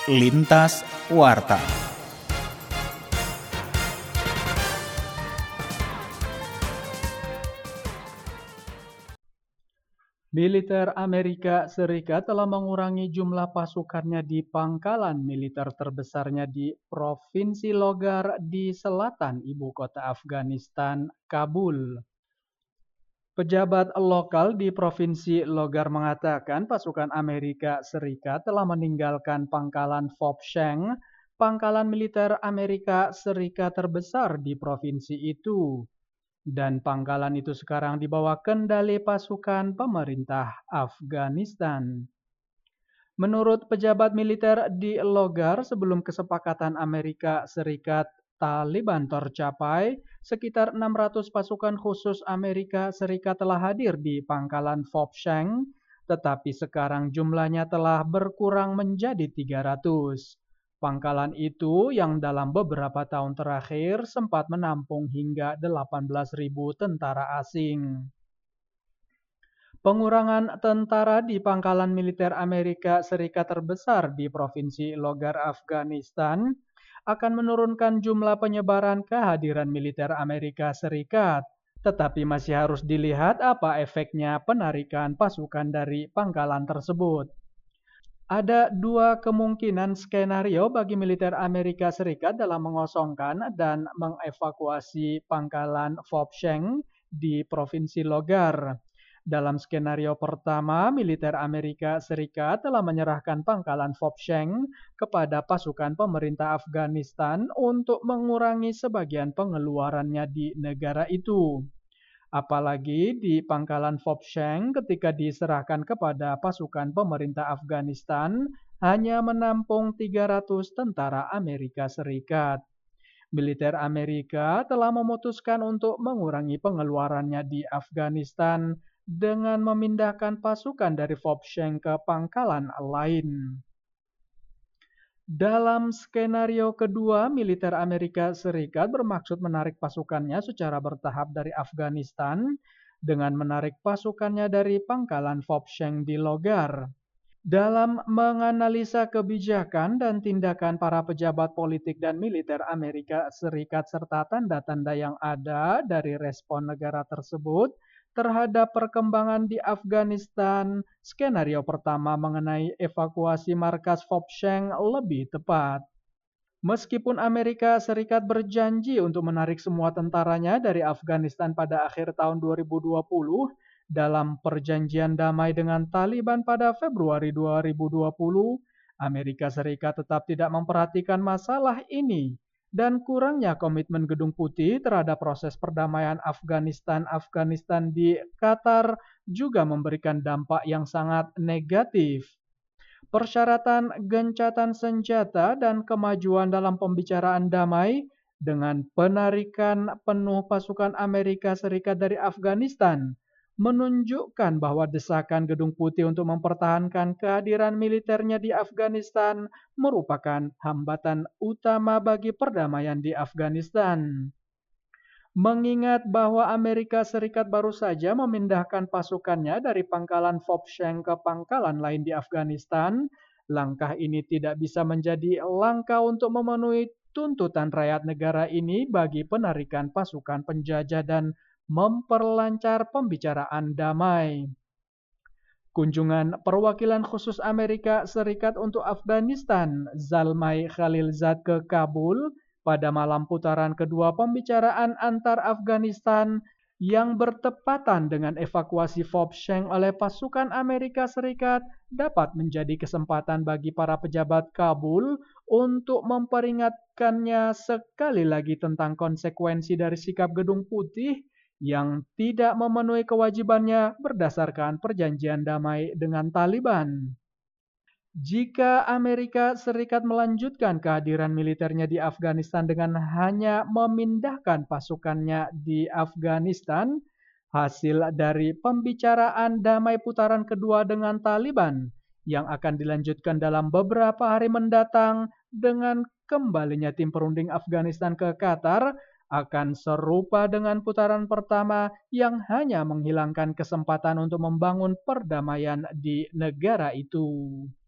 Lintas Warta. Militer Amerika Serikat telah mengurangi jumlah pasukannya di pangkalan militer terbesarnya di Provinsi Logar di selatan ibu kota Afghanistan, Kabul. Pejabat lokal di Provinsi Logar mengatakan pasukan Amerika Serikat telah meninggalkan pangkalan Fort Bragg, pangkalan militer Amerika Serikat terbesar di provinsi itu. Dan pangkalan itu sekarang di bawah kendali pasukan pemerintah Afghanistan. Menurut pejabat militer di Logar, sebelum kesepakatan Amerika Serikat Taliban tercapai, sekitar 600 pasukan khusus Amerika Serikat telah hadir di pangkalan Fort Bragg, tetapi sekarang jumlahnya telah berkurang menjadi 300. Pangkalan itu yang dalam beberapa tahun terakhir sempat menampung hingga 18.000 tentara asing. Pengurangan tentara di pangkalan militer Amerika Serikat terbesar di Provinsi Logar, Afghanistan akan menurunkan jumlah penyebaran kehadiran militer Amerika Serikat. Tetapi masih harus dilihat apa efeknya penarikan pasukan dari pangkalan tersebut. Ada dua kemungkinan skenario bagi militer Amerika Serikat dalam mengosongkan dan mengevakuasi pangkalan Fort Bragg di Provinsi Logar. Dalam skenario pertama, militer Amerika Serikat telah menyerahkan pangkalan Fort Bragg kepada pasukan pemerintah Afghanistan untuk mengurangi sebagian pengeluarannya di negara itu. Apalagi di pangkalan Fort Bragg ketika diserahkan kepada pasukan pemerintah Afghanistan hanya menampung 300 tentara Amerika Serikat. Militer Amerika telah memutuskan untuk mengurangi pengeluarannya di Afghanistan dengan memindahkan pasukan dari Fort Bragg ke pangkalan lain. Dalam skenario kedua, militer Amerika Serikat bermaksud menarik pasukannya secara bertahap dari Afghanistan dengan menarik pasukannya dari pangkalan Fort Bragg di Logar. Dalam menganalisa kebijakan dan tindakan para pejabat politik dan militer Amerika Serikat serta tanda-tanda yang ada dari respon negara tersebut terhadap perkembangan di Afghanistan, skenario pertama mengenai evakuasi markas Fort Bragg lebih tepat. Meskipun Amerika Serikat berjanji untuk menarik semua tentaranya dari Afghanistan pada akhir tahun 2020, dalam perjanjian damai dengan Taliban pada Februari 2020, Amerika Serikat tetap tidak memperhatikan masalah ini dan kurangnya komitmen Gedung Putih terhadap proses perdamaian Afghanistan di Qatar juga memberikan dampak yang sangat negatif. Persyaratan gencatan senjata dan kemajuan dalam pembicaraan damai dengan penarikan penuh pasukan Amerika Serikat dari Afghanistan menunjukkan bahwa desakan Gedung Putih untuk mempertahankan kehadiran militernya di Afghanistan merupakan hambatan utama bagi perdamaian di Afghanistan. Mengingat bahwa Amerika Serikat baru saja memindahkan pasukannya dari pangkalan Fort Bragg ke pangkalan lain di Afghanistan, langkah ini tidak bisa menjadi langkah untuk memenuhi tuntutan rakyat negara ini bagi penarikan pasukan penjajah dan memperlancar pembicaraan damai. Kunjungan perwakilan khusus Amerika Serikat untuk Afghanistan, Zalmay Khalilzad ke Kabul pada malam putaran kedua pembicaraan antar Afghanistan yang bertepatan dengan evakuasi Fort Bragg oleh pasukan Amerika Serikat dapat menjadi kesempatan bagi para pejabat Kabul untuk memperingatkannya sekali lagi tentang konsekuensi dari sikap Gedung Putih yang tidak memenuhi kewajibannya berdasarkan perjanjian damai dengan Taliban. Jika Amerika Serikat melanjutkan kehadiran militernya di Afghanistan dengan hanya memindahkan pasukannya di Afghanistan, hasil dari pembicaraan damai putaran kedua dengan Taliban yang akan dilanjutkan dalam beberapa hari mendatang dengan kembalinya tim perunding Afghanistan ke Qatar akan serupa dengan putaran pertama yang hanya menghilangkan kesempatan untuk membangun perdamaian di negara itu.